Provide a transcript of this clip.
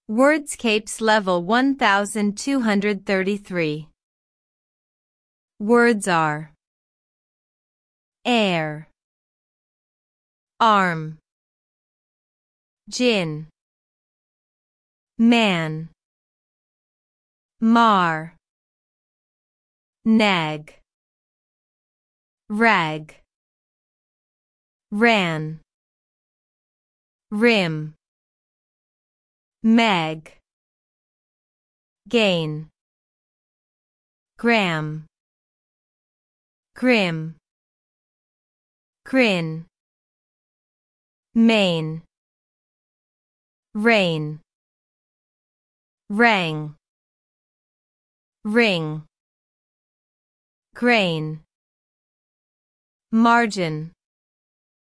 Wordscapes level 1233. Words are air, arm, gin, man, mar, nag, rag, ran, rim, meg, gain, gram, grim, grin, main, rain, rang, ring, grain, margin,